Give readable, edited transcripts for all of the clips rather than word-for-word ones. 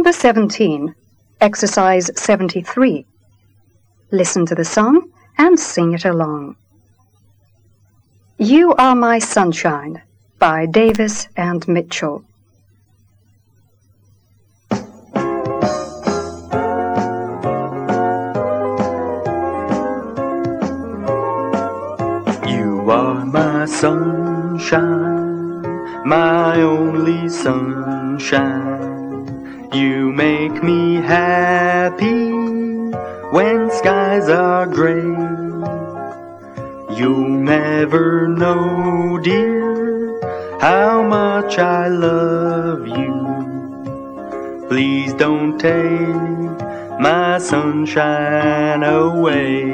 Number 17, Exercise 73. Listen to the song and sing it along. You Are My Sunshine by Davis and Mitchell. You are my sunshine, my only sunshine. You make me happy when skies are gray. You'll never know, dear, how much I love you. Please don't take my sunshine away.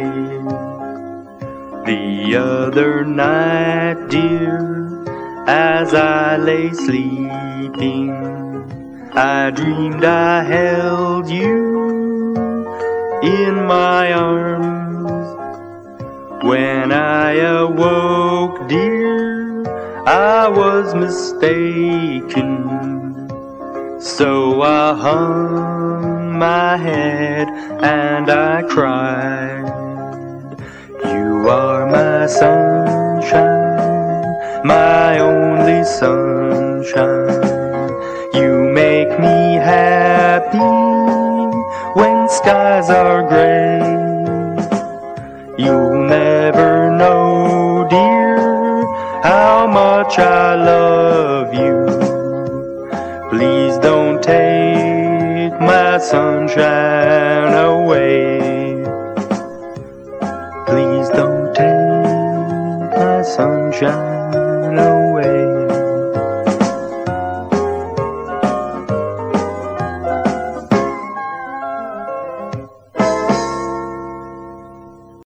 The other night, dear, as I lay sleeping, I dreamed I held you in my arms. When I awoke, dear, I was mistaken. So I hung my head and I cried. You are my sunshine, my only sunshine. You make me happy when skies are gray. You'll never know, dear, how much I love you. Please don't take my sunshine away. Please don't take my sunshine